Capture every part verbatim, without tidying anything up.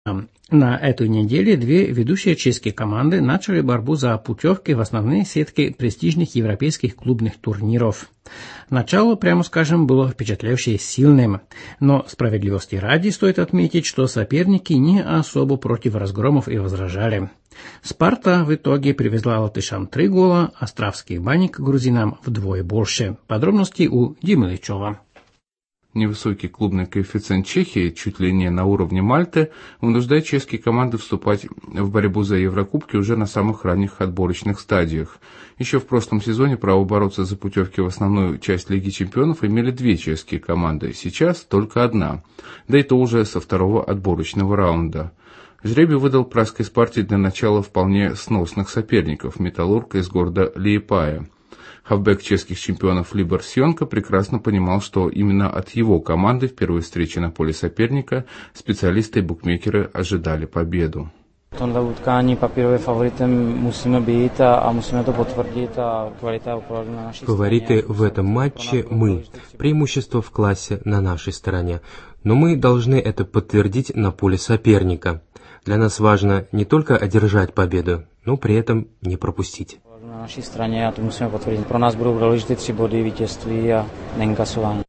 На этой неделе две ведущие чешские команды начали борьбу за путевки в основные сетки престижных европейских клубных турниров. Начало, прямо скажем, было впечатляюще и сильным, но справедливости ради стоит отметить, что соперники не особо против разгромов и возражали. «Спарта» в итоге привезла латышам три гола, «Островский Баник» грузинам вдвое больше. Подробности у Димы Личева. Невысокий клубный коэффициент Чехии, чуть ли не на уровне Мальты, вынуждает чешские команды вступать в борьбу за Еврокубки уже на самых ранних отборочных стадиях. Еще в прошлом сезоне право бороться за путевки в основную часть Лиги чемпионов имели две чешские команды, сейчас только одна, да и то уже со второго отборочного раунда. Жребий выдал пражской «Спарте» для начала вполне сносных соперников – «Металлург» из города Лиепая. Хавбек чешских чемпионов Либор Сьонка прекрасно понимал, что именно от его команды в первой встрече на поле соперника специалисты и букмекеры ожидали победу. Фавориты в этом матче мы. Преимущество в классе на нашей стороне. Но мы должны это подтвердить на поле соперника. Для нас важно не только одержать победу, но при этом не пропустить. Na naší straně a to musíme potvrdit. Pro nás budou důležité tři body, vítězství a neinkasování.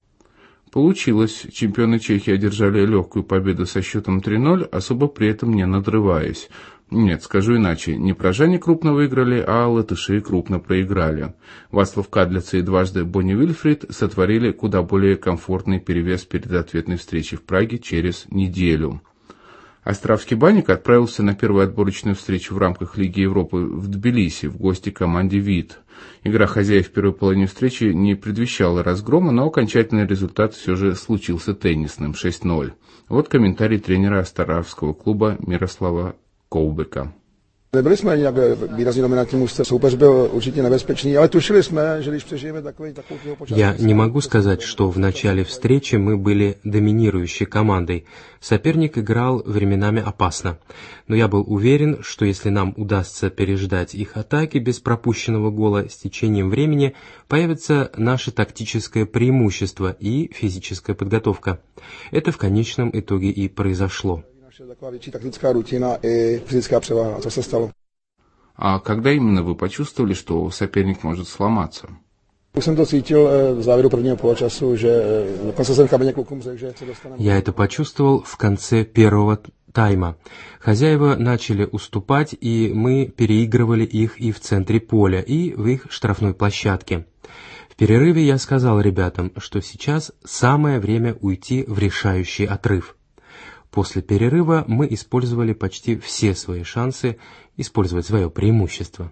Получилось. Чемпионы Чехии одержали легкую победу со счетом три ноль, особо при этом не надрываясь. Нет, скажу иначе. Не пражане крупно выиграли, а латыши крупно проиграли. Вацлав Кадлица и дважды Бонни Вильфрид сотворили куда более комфортный перевес перед ответной встречей в Праге через неделю. Островский Баник отправился на первую отборочную встречу в рамках Лиги Европы в Тбилиси в гости к команде «Вит». Игра хозяев в первой половине встречи не предвещала разгрома, но окончательный результат все же случился теннисным – шесть ноль. Вот комментарий тренера островского клуба Мирослава Koubeka. Nebyli jsme nějak výrazně dominantní mužstve, soupeř byl určitě nebezpečný, ale tušili jsme, že když přežijeme takový takovou počasí. Я не могу сказать, что в начале встречи мы были доминирующей командой. Соперник играл временами опасно. Но я был уверен, что если нам удастся переждать их атаки без пропущенного гола, с течением времени появится наше тактическое преимущество и физическая подготовка. Это в конечном итоге и произошло. Taková větší taktická rutina i fyzická převaha. Co se stalo? А когда именно вы почувствовали, что соперник может сломаться? Už jsem to cítil v závěru prvního poločasu, že dokonce jsem v kabině klukům řekl, že se dostaneme. Я это почувствовал в конце первого тайма. Хозяева начали уступать, и мы переигрывали их и в центре поля, и в их штрафной площадке. В перерыве я сказал ребятам, что сейчас самое время уйти в решающий отрыв. После перерыва мы использовали почти все свои шансы использовать свое преимущество.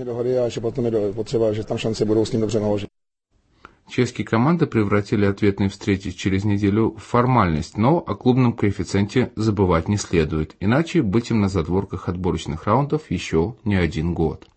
Чешские команды превратили ответные встречи через неделю в формальность, но о клубном коэффициенте забывать не следует, иначе быть им на задворках отборочных раундов еще не один год.